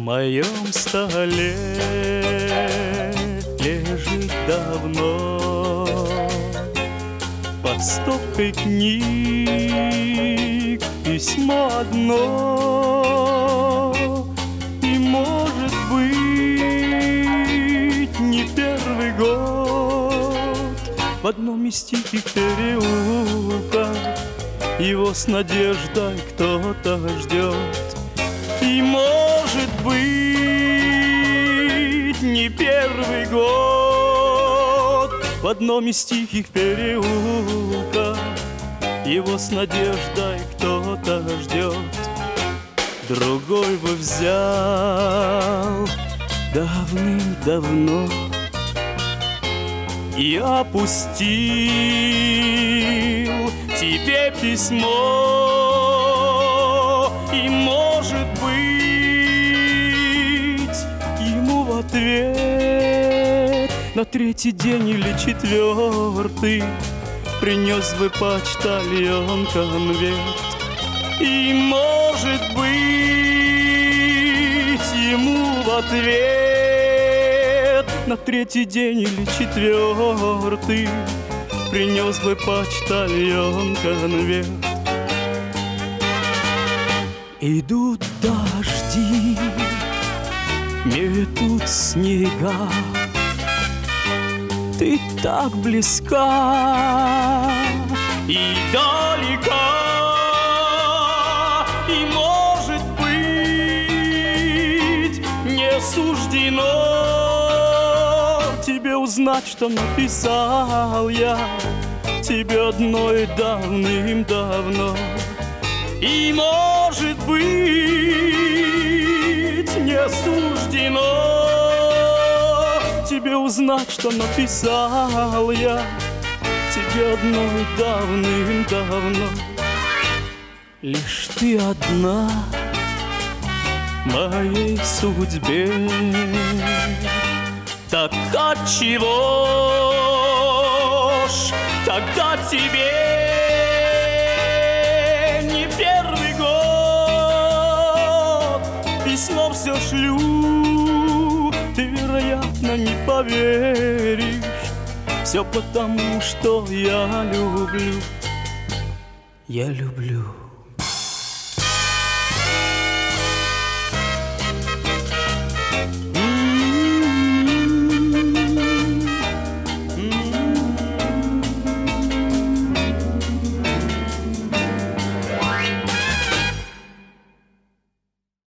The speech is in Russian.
моем столе лежит давно под стопкой книг письмо одно. И, может быть, не первый год в одном из тихих переулков его с надеждой кто-то ждет. И, может быть, не первый год в одном из тихих переулков его с надеждой кто-то ждет. Другой бы взял давным-давно и опустил тебе письмо. И, может быть, ему в ответ на третий день или четвертый принес бы почтальон конверт. И, может быть, ему в ответ на третий день или четвертый принес бы почтальон конверт. Идут дожди, метут снега, ты так близка и далека. И, может быть, не суждено тебе узнать, что написал я тебе одной давным-давно. И, может быть, не суждено тебе узнать, что написал я тебе одной давным-давно. Лишь ты одна в моей судьбе. Так отчего ж тогда тебе не первый год письмо все шлю? Ты, вероятно, не поверишь. Все потому, что я люблю. Я люблю.